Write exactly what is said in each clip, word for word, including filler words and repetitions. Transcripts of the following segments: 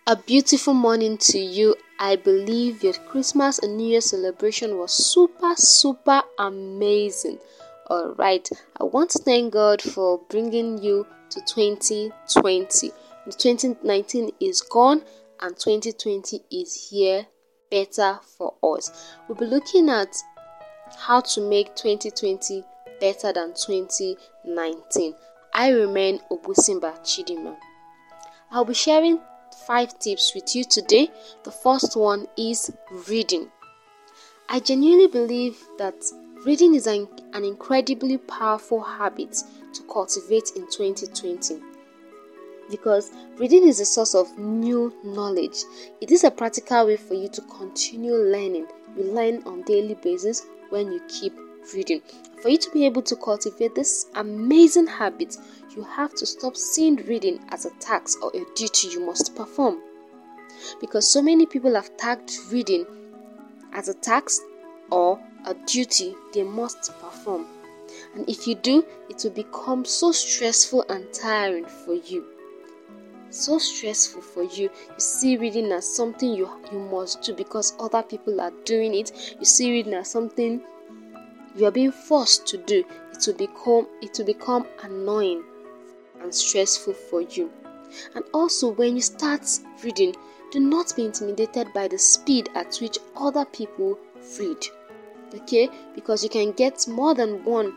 A beautiful morning to you. I believe your Christmas and New Year celebration was super, super amazing. Alright, I want to thank God for bringing you to twenty twenty. twenty nineteen is gone and twenty twenty is here, better for us. We'll be looking at how to make twenty twenty better than twenty nineteen. I remain Obusimba Chidima. I'll be sharing five tips with you today. The first one is reading. I genuinely believe that reading is an, an incredibly powerful habit to cultivate in twenty twenty because reading is a source of new knowledge. It is a practical way for you to continue learning. You learn on a daily basis when you keep reading. For you to be able to cultivate this amazing habit, you have to stop seeing reading as a task or a duty you must perform. Because so many people have tagged reading as a task or a duty they must perform. And if you do, it will become so stressful and tiring for you. So stressful for you. You see reading as something you, you must do because other people are doing it. You see reading as something you are being forced to do. It will become it will become annoying and stressful for you. And also, when you start reading, do not be intimidated by the speed at which other people read. Okay? Because you can get more than one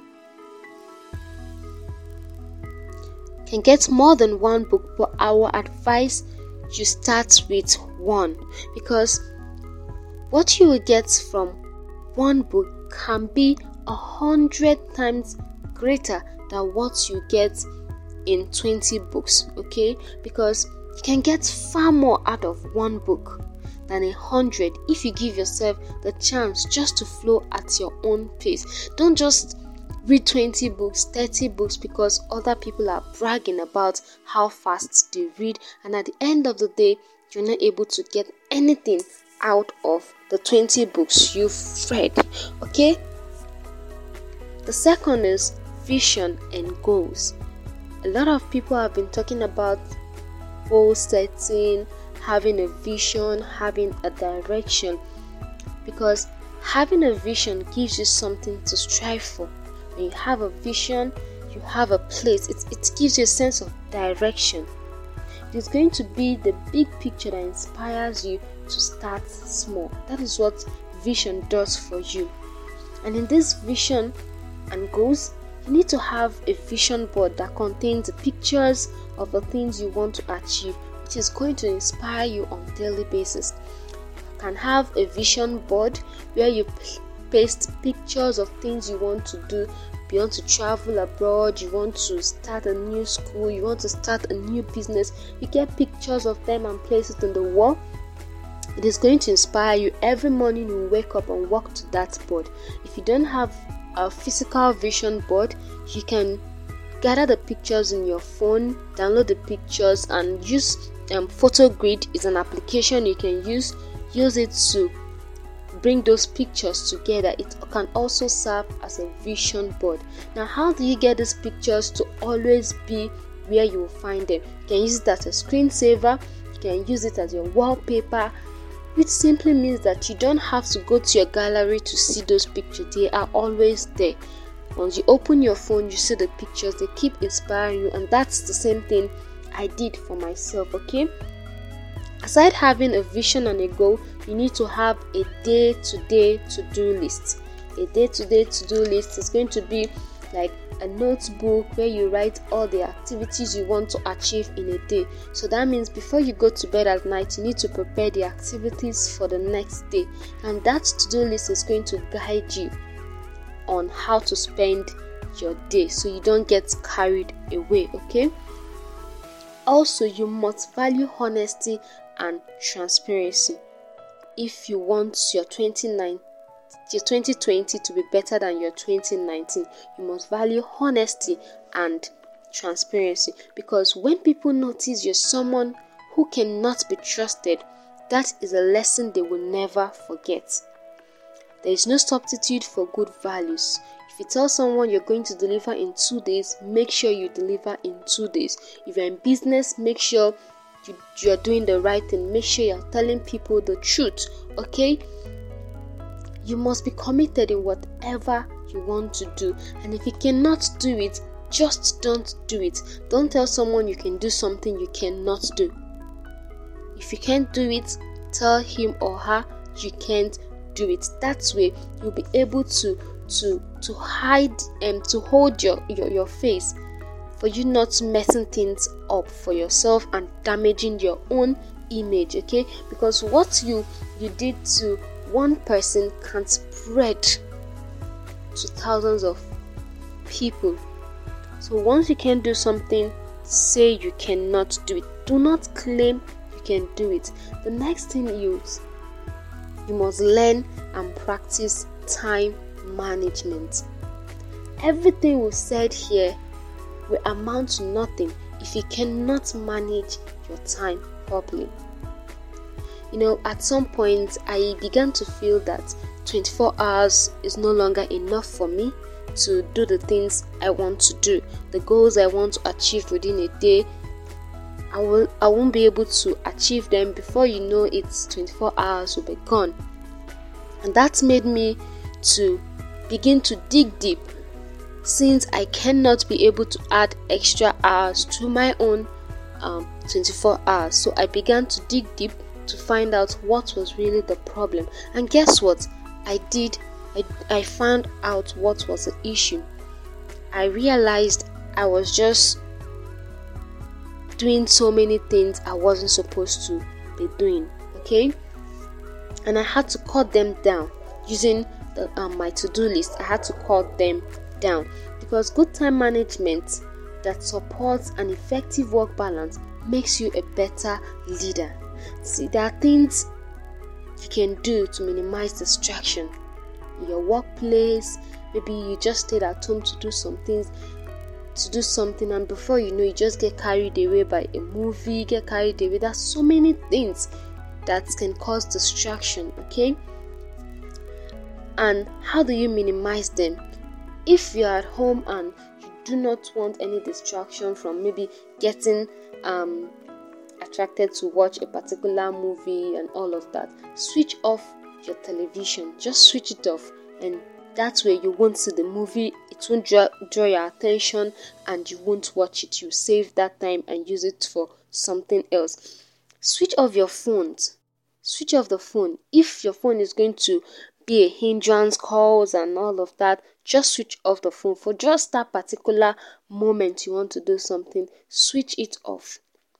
can get more than one book, but I will advise you start with one, because what you will get from one book can be a hundred times greater than what you get in twenty books. Okay, because you can get far more out of one book than a hundred if you give yourself the chance just to flow at your own pace. Don't just read twenty books, thirty books because other people are bragging about how fast they read, and at the end of the day you're not able to get anything out of the twenty books you've read. Okay, the second is vision and goals. A lot of people have been talking about goal setting, having a vision, having a direction, because having a vision gives you something to strive for. When you have a vision, you have a place. It, it gives you a sense of direction. It is going to be the big picture that inspires you to start small. That is what vision does for you. And in this vision and goals, you need to have a vision board that contains the pictures of the things you want to achieve, which is going to inspire you on a daily basis. You can have a vision board where you paste pictures of things you want to do. You want to travel abroad, you want to start a new school, you want to start a new business. You get pictures of them and place it on the wall. It is going to inspire you. Every morning you wake up and walk to that board. If you don't have a physical vision board, you can gather the pictures in your phone, download the pictures, and use um, PhotoGrid is an application you can use. Use it to bring those pictures together. It can also serve as a vision board. Now, how do you get these pictures to always be where you will find them? You can use it as a screensaver, you can use it as your wallpaper, which simply means that you don't have to go to your gallery to see those pictures. They are always there. Once you open your phone, you see the pictures, they keep inspiring you, and that's the same thing I did for myself. Okay, aside having a vision and a goal, you need to have a day-to-day to-do list. A day-to-day to-do list is going to be like a notebook where you write all the activities you want to achieve in a day. So that means before you go to bed at night, you need to prepare the activities for the next day, and that to-do list is going to guide you on how to spend your day so you don't get carried away. Okay, also you must value honesty and transparency. If you want your twenty nineteen your twenty twenty to be better than your twenty nineteen, you must value honesty and transparency, because when people notice you're someone who cannot be trusted, that is a lesson they will never forget. There is no substitute for good values. If you tell someone you're going to deliver in two days, make sure you deliver in two days. If you're in business, make sure you, you're doing the right thing. Make sure you're telling people the truth, okay? You must be committed in whatever you want to do. And if you cannot do it, just don't do it. Don't tell someone you can do something you cannot do. If you can't do it, tell him or her you can't do it. That way you'll be able to to to hide and to hold your, your your face, for you not messing things up for yourself and damaging your own image, okay? Because what you you did to one person can spread to thousands of people. So once you can do something, say you cannot do it. Do not claim you can do it. The next thing is you must learn and practice time management. Everything we said here will amount to nothing if you cannot manage your time properly. You know, at some point I began to feel that twenty-four hours is no longer enough for me to do the things I want to do, the goals I want to achieve within a day. I will I won't be able to achieve them. Before you know it, twenty-four hours will be gone. And that made me to begin to dig deep, since I cannot be able to add extra hours to my own um, twenty-four hours. So I began to dig deep to find out what was really the problem. And guess what? I did. I, I found out what was the issue. I realized I was just doing so many things I wasn't supposed to be doing, okay? And I had to cut them down using the, um, my to-do list. I had to cut them down, because good time management that supports an effective work balance makes you a better leader. See, there are things you can do to minimize distraction in your workplace. Maybe you just stayed at home to do some things, to do something, and before you know, you just get carried away by a movie, get carried away. There's so many things that can cause distraction, okay? And how do you minimize them? If you're at home and you do not want any distraction from maybe getting um attracted to watch a particular movie and all of that, switch off your television. Just switch it off, and that way you won't see the movie, it won't draw, draw your attention, and you won't watch it. You save that time and use it for something else. Switch off your phones. Switch off the phone. If your phone is going to be a hindrance, calls and all of that, just switch off the phone for just that particular moment you want to do something. Switch it off.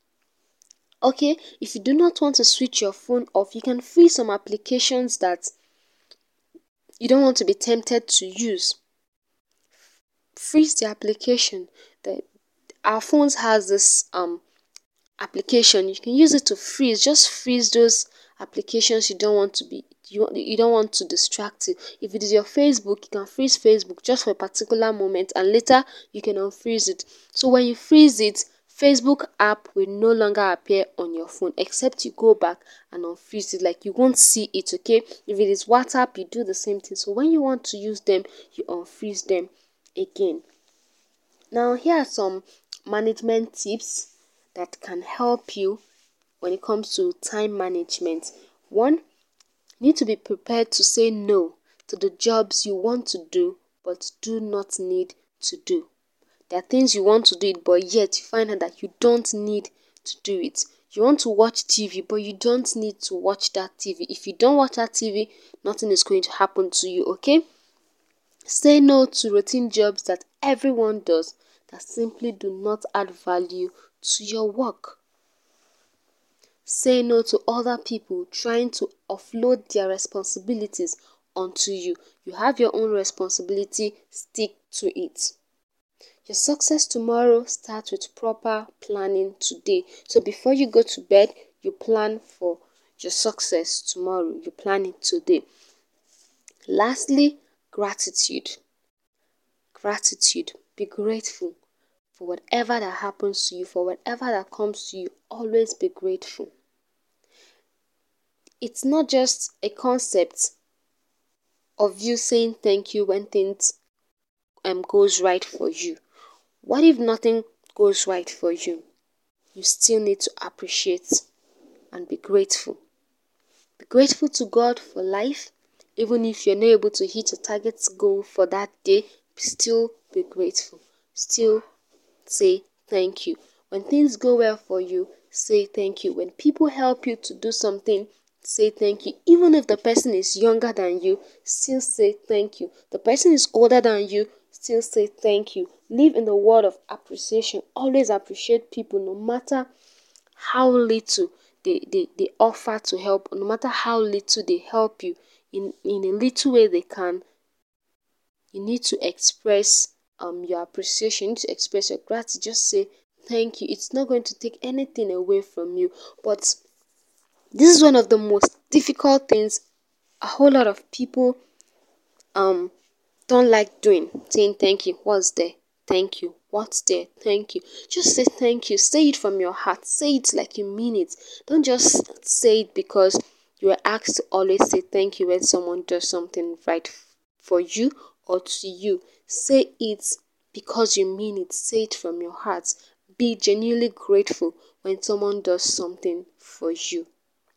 Okay, if you do not want to switch your phone off, you can free some applications that you don't want to be tempted to use. Freeze the application. The, our phones has this um application. You can use it to freeze. Just freeze those applications you don't want to be you, you don't want to distract you. If it is your Facebook, you can freeze Facebook just for a particular moment, and later you can unfreeze it. So when you freeze it, Facebook app will no longer appear on your phone, except you go back and unfreeze it. Like, you won't see it, okay? If it is WhatsApp, you do the same thing. So when you want to use them, you unfreeze them again. Now, here are some management tips that can help you when it comes to time management. One, you need to be prepared to say no to the jobs you want to do but do not need to do. There are things you want to do it, but yet you find out that you don't need to do it. You want to watch T V, but you don't need to watch that T V. If you don't watch that T V, nothing is going to happen to you, okay? Say no to routine jobs that everyone does that simply do not add value to your work. Say no to other people trying to offload their responsibilities onto you. You have your own responsibility, stick to it. Your success tomorrow starts with proper planning today. So before you go to bed, you plan for your success tomorrow. You plan it today. Lastly, gratitude. Gratitude. Be grateful for whatever that happens to you, for whatever that comes to you. Always be grateful. It's not just a concept of you saying thank you when things um goes right for you. What if nothing goes right for you? you still need to appreciate and be grateful. Be grateful to God for life. Even if you're not able to hit your target goal for that day, still be grateful. Still say thank you. When things go well for you, say thank you. When people help you to do something, say thank you. Even if the person is younger than you, still say thank you. The person is older than you, still say thank you. Live in the world of appreciation. Always appreciate people, no matter how little they, they, they offer to help, no matter how little they help you. In, in a little way they can, you need to express um your appreciation, you need to express your gratitude. Just say thank you. It's not going to take anything away from you. But this is one of the most difficult things a whole lot of people um don't like doing. Saying thank you. What's there? Thank you. What's there? Thank you. Just say thank you. Say it from your heart. Say it like you mean it. Don't just say it because you are asked to always say thank you when someone does something right for you or to you. Say it because you mean it. Say it from your heart. Be genuinely grateful when someone does something for you.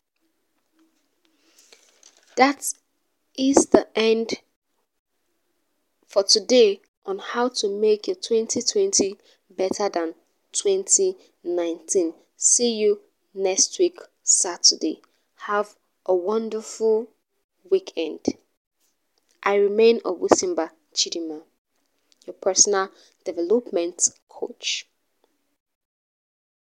That is the end for today on how to make your twenty twenty better than twenty nineteen. See you next week, Saturday. Have a wonderful weekend. I remain Ogusimba Chidima, your personal development coach.